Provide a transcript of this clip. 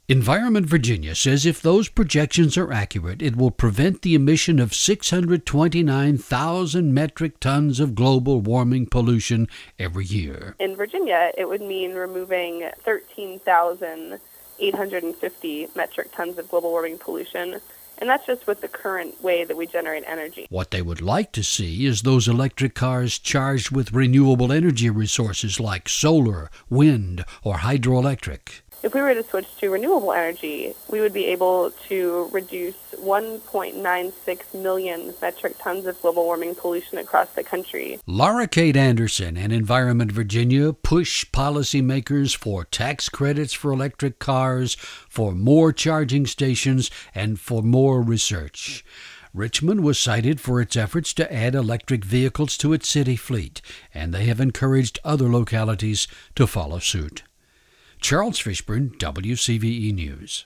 Environment Virginia says if those projections are accurate, it will prevent the emission of 629,000 metric tons of global warming pollution every year. In Virginia, it would mean removing 13,850 metric tons of global warming pollution. And that's just with the current way that we generate energy. What they would like to see is those electric cars charged with renewable energy resources like solar, wind, or hydroelectric. If we were to switch to renewable energy, we would be able to reduce 1.96 million metric tons of global warming pollution across the country. Laura Kate Anderson and Environment Virginia push policymakers for tax credits for electric cars, for more charging stations, and for more research. Richmond was cited for its efforts to add electric vehicles to its city fleet, and they have encouraged other localities to follow suit. Charles Fishburne, WCVE News.